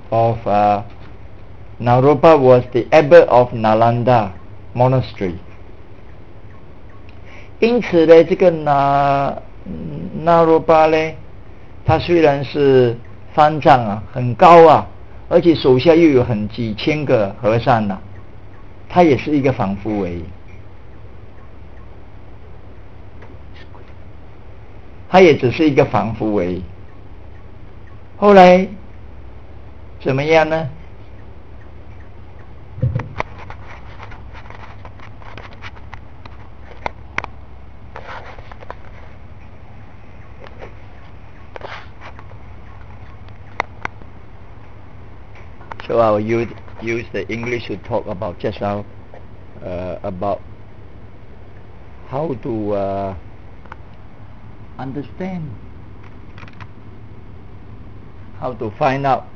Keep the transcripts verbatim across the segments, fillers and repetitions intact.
of uh, Naropa was the abbot of Nalanda Monastery. 因此呢，这个那那罗巴呢，他虽然是方丈啊，很高啊，而且手下又有很几千个和尚呐、啊，他也是一个凡夫而已。他也只是一个凡夫而已。后来怎么样呢？So I'll use, use the English to talk about just now uh, about how to uh, understand, how to find out,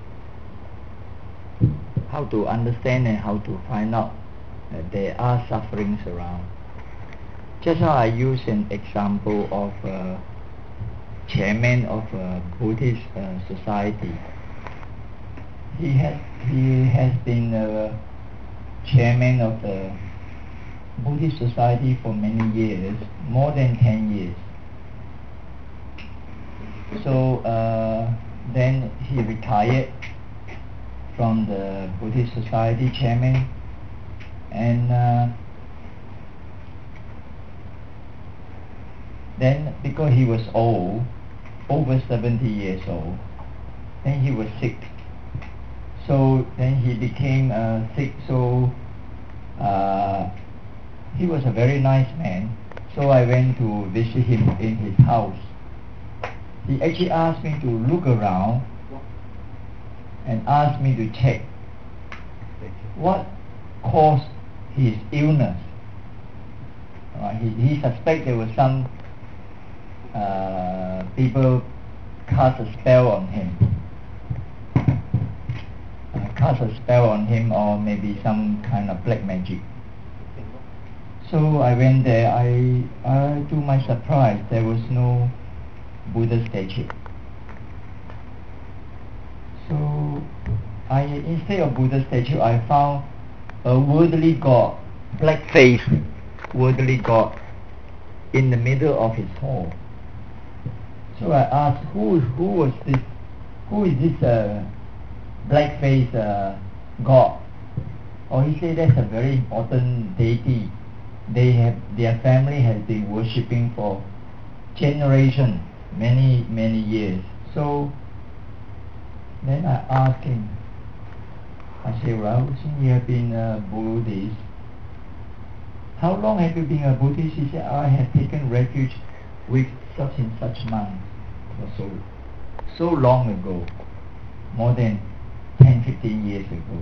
how to understand and how to find out that there are sufferings around. Just now I use an example of uh, chairman of a Buddhist uh, society. He has he has been uh, chairman of the Buddhist society for many years, more than ten years. So uh, then he retired from the Buddhist society chairman, and uh, then because he was old, over seventy years old, then he was sick. So then he became uh, sick. So uh, he was a very nice man. So I went to visit him in his house. He actually asked me to look around and asked me to check what caused his illness. Uh, he, he suspected there was some uh, people cast a spell on him. Uh, cast a spell on him, or maybe some kind of black magic. So I went there. I, uh, to my surprise, there was no Buddha statue. So I, instead of Buddha statue, I found a worldly god, black face worldly god, in the middle of his hall. So I asked, who who was this? Who is this uh, black face uh, god? Oh, he said that's a very important deity. They have their family has been worshipping for generations, many many years. So then I asked him. I said, well, since you have been a Buddhist, how long have you been a Buddhist? He said, I have taken refuge with such and such monks for so so long ago, more than ten, fifteen years ago.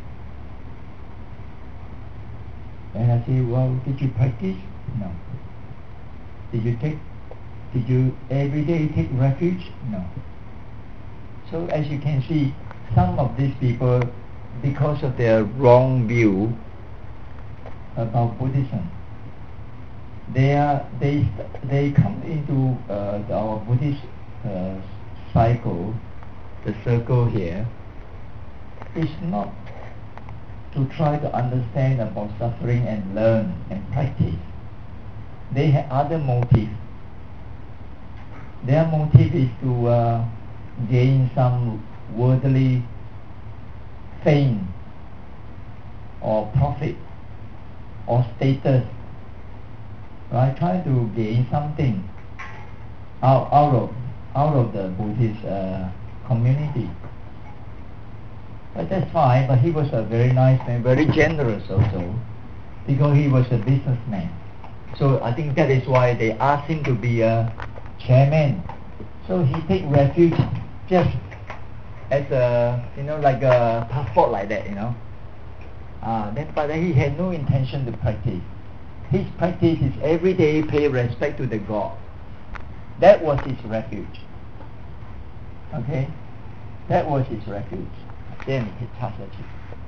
And I said, well, did you practice? No. Did you take, did you every day take refuge? No. So as you can see, some of these people, because of their wrong view about Buddhism, they are they they come into uh, our Buddhist uh, cycle, the circle here, is not to try to understand about suffering and learn and practice. They have other motive. Their motive is to uh, gain some worldly fame or profit or status, right? Try to gain something out, out of out of the Buddhist uh, community. But that's fine. But he was a very nice man, very generous also, because he was a businessman. So I think that is why they asked him to be a chairman. So he take refuge just as a, you know, like a passport like that, you know. Uh, then, but he had no intention to practice. His practice is every day pay respect to the God. That was his refuge. Okay? That was his refuge. Then he touched it.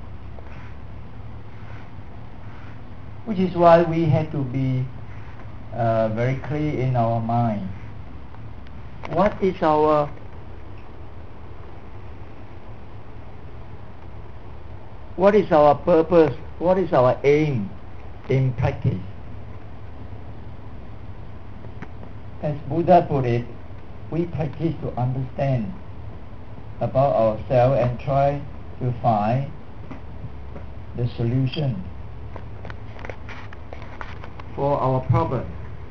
Which is why we had to be uh, very clear in our mind. What is our What is our purpose? What is our aim in practice? As Buddha put it, we practice to understand about ourselves and try to find the solution for our problem.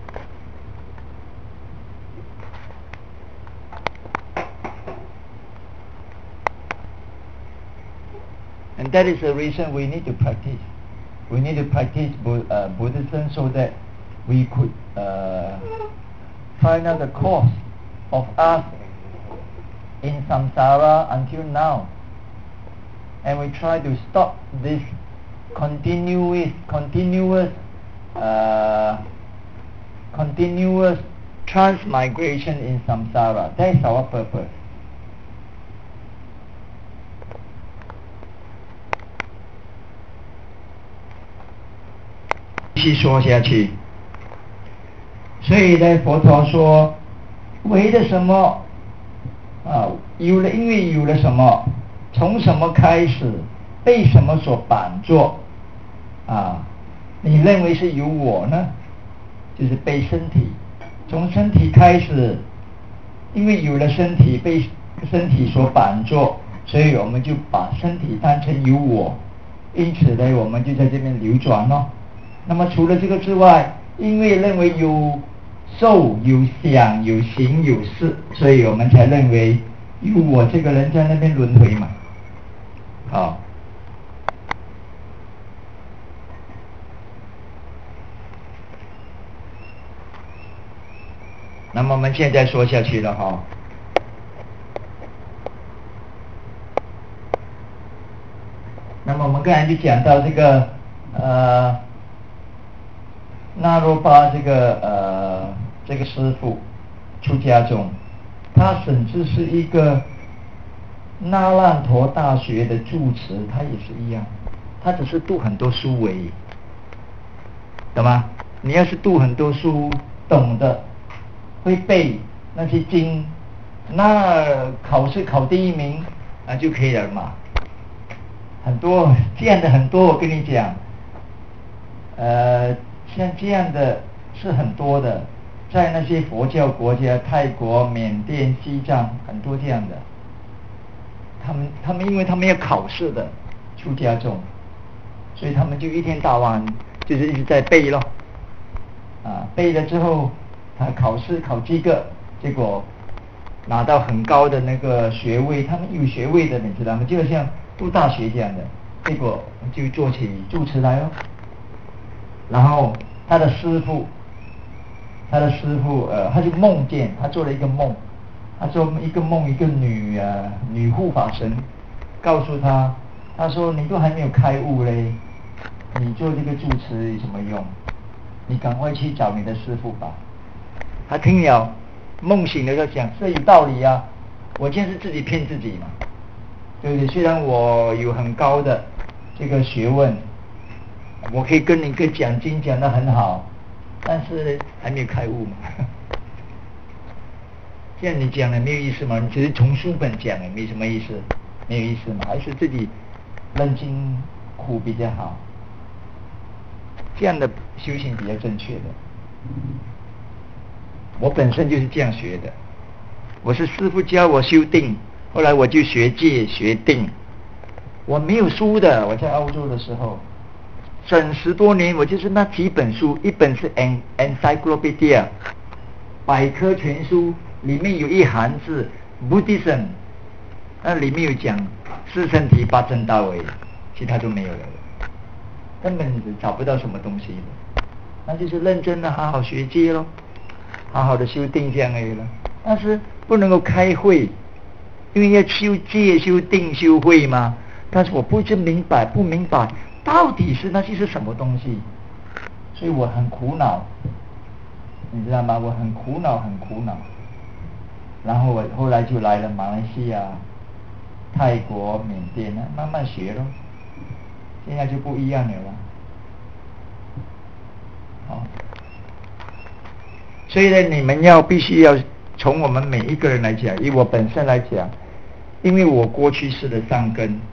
And that is the reason we need to practice. We need to practice uh, Buddhism so that we could uh, find out the cause of us in samsara until now. And we try to stop this continuous, continuous, uh, continuous transmigration in samsara. That is our purpose. 继续说下去，所以呢，佛陀说，为了什么啊？有了，因为有了什么，从什么开始，被什么所绑住啊？你认为是由我呢？就是被身体，从身体开始，因为有了身体，被身体所绑住，所以我们就把身体当成有我，因此呢，我们就在这边流转咯。那么除了这个之外，因为认为有受有想有行有识，所以我们才认为有我这个人在那边轮回嘛。好，那么我们现在说下去了哈。那么我们刚才就讲到这个呃那罗巴这个呃这个师父出家中，他甚至是一个那烂陀大学的住持，他也是一样，他只是读很多书而已，懂吗？你要是读很多书，懂得会背那些经，那考试考第一名啊就可以了嘛。很多这样的很多，我跟你讲，呃，像这样的是很多的，在那些佛教国家，泰国、缅甸、西藏，很多这样的。他们他们因为他们要考试的出家众，所以他们就一天到晚就是一直在背咯，啊，背了之后，他考试考这个，结果拿到很高的那个学位，他们有学位的，你知道吗？就像读大学这样的，结果就做起住持来哦。然后他的师父，他的师父呃，他就梦见他做了一个梦，他做一个梦，一个女呃女护法神告诉他，他说你都还没有开悟嘞，你做这个住持有什么用？你赶快去找你的师父吧。他听了梦醒了就想，这有道理啊，我现在是自己骗自己嘛，对不对？虽然我有很高的这个学问，我可以跟你个讲经讲得很好，但是还没有开悟嘛。这样你讲了没有意思嘛？你只是从书本讲了，没什么意思，没有意思嘛？还是自己认真苦比较好，这样的修行比较正确的。我本身就是这样学的，我是师父教我修定，后来我就学戒学定，我没有书的，我在澳洲的时候整十多年，我就是那几本书，一本是 Encyclopedia 百科全书，里面有一行字 Buddhism， 那里面有讲四圣谛八正道而已，其他都没有了，根本找不到什么东西的，那就是认真的好好学戒咯，好好的修定这样而已了。但是不能够开会，因为要修戒修定修慧嘛，但是我不是明白不明白到底是那些是什么东西，所以我很苦恼，你知道吗？我很苦恼很苦恼。然后我后来就来了马来西亚、泰国、缅甸，慢慢学咯，现在就不一样了啦。好，所以呢，你们要必须要从我们每一个人来讲，以我本身来讲，因为我过去式的善根，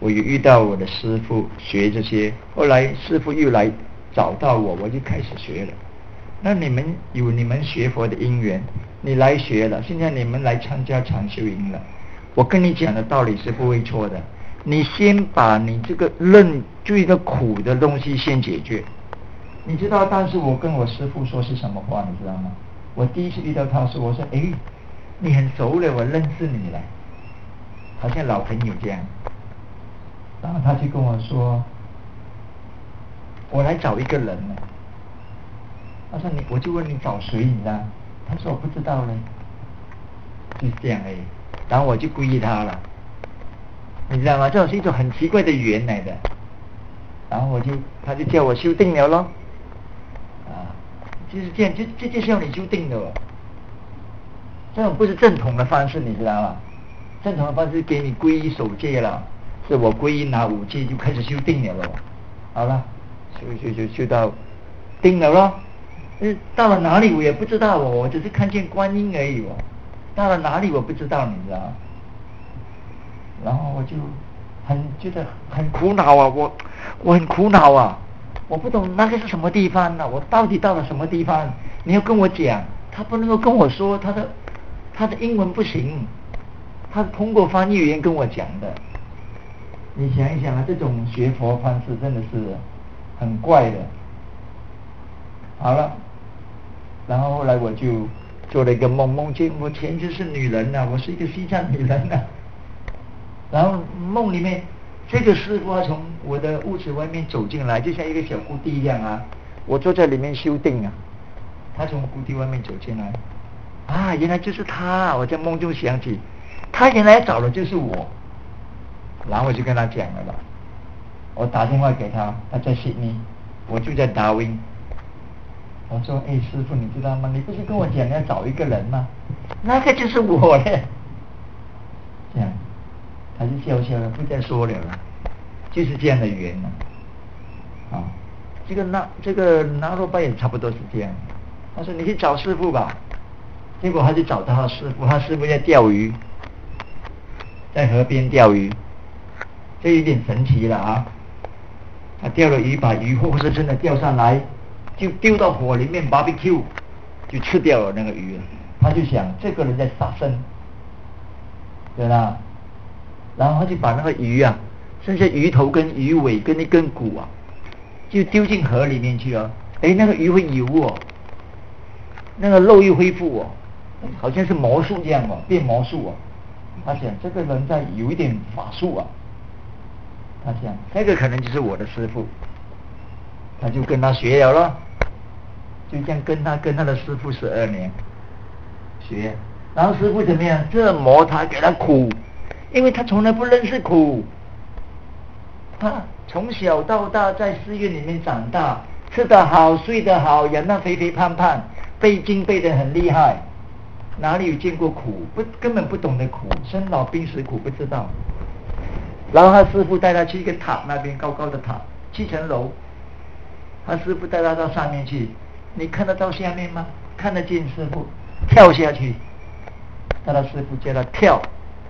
我有遇到我的师父学这些，后来师父又来找到我，我就开始学了。那你们有你们学佛的因缘，你来学了，现在你们来参加禅修营了，我跟你讲的道理是不会错的。你先把你这个认就一个苦的东西先解决，你知道。但是我跟我师父说是什么话，你知道吗？我第一次遇到他说，我说诶，你很熟了，我认识你了，好像老朋友这样。然后他就跟我说，我来找一个人呢。他说你，我就问你找谁，你知道？他说我不知道嘞，就是这样而已。然后我就皈依他了，你知道吗？这种是一种很奇怪的缘来的。然后我就，他就叫我修定了咯，啊，就是这样，就这就是要你修定的哦。这种不是正统的方式，你知道吗？正统的方式给你皈依守戒了，是我皈依拿五戒就开始修定了咯。好了，修修修修到定了咯。嗯，到了哪里我也不知道哦，我只是看见观音而已哦。到了哪里我不知道，你知道吗？然后我就很觉得很苦恼啊，我我很苦恼啊，我不懂那个是什么地方呢、啊？我到底到了什么地方？你要跟我讲，他不能够跟我说他的他的英文不行，他通过翻译语言跟我讲的。你想一想啊，这种学佛方式真的是很怪的。好了，然后后来我就做了一个梦，梦见我前世是女人啊，我是一个西藏女人啊。然后梦里面，这个师父啊从我的屋子外面走进来，就像一个小姑地一样啊。我坐在里面修定啊，他从姑地外面走进来，啊，原来就是他。我在梦中想起，他原来找的就是我。然后我就跟他讲了吧，我打电话给他，他在悉尼，我就在达温。我说，哎，师父，你知道吗？你不是跟我讲要找一个人吗？那个就是我嘞。这样，他就笑笑了，不再说了了。就是这样的缘呢、啊。啊，这个那这个拿罗巴也差不多是这样。他说你去找师父吧，结果他就找到他师父，他师父在钓鱼，在河边钓鱼，这有点神奇了啊。他钓了鱼，把鱼活生生的钓上来，就丢到火里面 barbecue， 就吃掉了那个鱼。他就想这个人在杀生，对吧？然后他就把那个鱼啊，剩下鱼头跟鱼尾跟一根骨啊，就丢进河里面去啊。哎，那个鱼会游哦，那个肉又恢复哦，好像是魔术这样哦，变魔术哦。他想这个人在有一点法术啊。他想那个可能就是我的师父，他就跟他学了咯，就这样跟他跟他的师父十二年学。然后师父怎么样？这磨他给他苦，因为他从来不认识苦。他从小到大在寺院里面长大，吃得好，睡得好，养得肥肥胖胖，背经背得很厉害，哪里有见过苦？不，根本不懂得苦，生老病死苦不知道。然后他师父带他去一个塔那边，高高的塔，七层楼。他师父带他到上面去，你看得到下面吗？看得见师父，跳下去。他的师父叫他跳，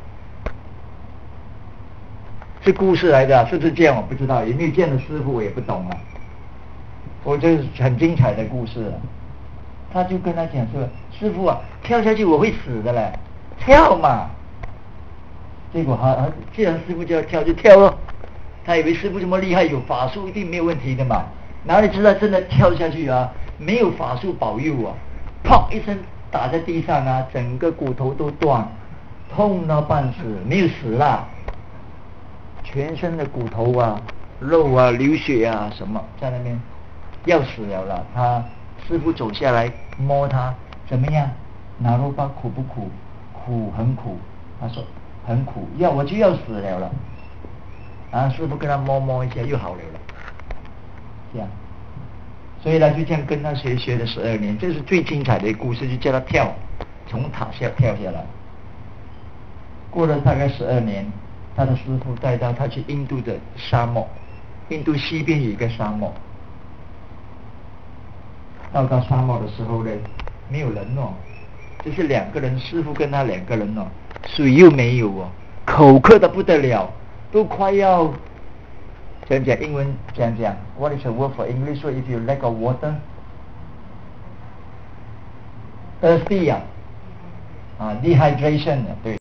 是故事来的，是不是这样我不知道，有没有见的师父我也不懂了。我这是很精彩的故事了。他就跟他讲说，师父啊，跳下去我会死的嘞，跳嘛。结果他既然师父叫他跳就跳咯，他以为师父这么厉害，有法术一定没有问题的嘛，哪里知道真的跳下去啊，没有法术保佑啊，砰一声打在地上啊，整个骨头都断，痛到半死，没有死啦，全身的骨头啊、肉啊、流血啊什么在那边，要死了了。他师父走下来摸他，怎么样？拿罗巴苦不苦？苦，很苦。他说很苦，要我就要死了了。啊，师父跟他摸摸一下又好了了，这样。所以他就这样跟他学学了十二年，这是最精彩的故事，就叫他跳，从塔下跳下来。过了大概十二年，他的师父带到他去印度的沙漠，印度西边有一个沙漠。到到沙漠的时候呢，没有人哦，就是两个人，师父跟他两个人哦，水又没有哦，口渴的不得了， 都快要讲讲英文讲讲 What is the word for English word if you lack of water? Thirsty 啊，啊 dehydration 啊，对。